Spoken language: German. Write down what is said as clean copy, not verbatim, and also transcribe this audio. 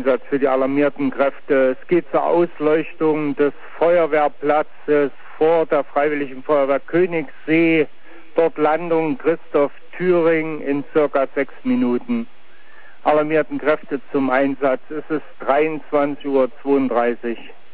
Einsatz für die alarmierten Kräfte. Es geht zur Ausleuchtung des Feuerwehrplatzes vor der Freiwilligen Feuerwehr Königssee. Dort Landung Christoph Thüring in circa 6 Minuten. Alarmierten Kräfte zum Einsatz. Es ist 23:32 Uhr.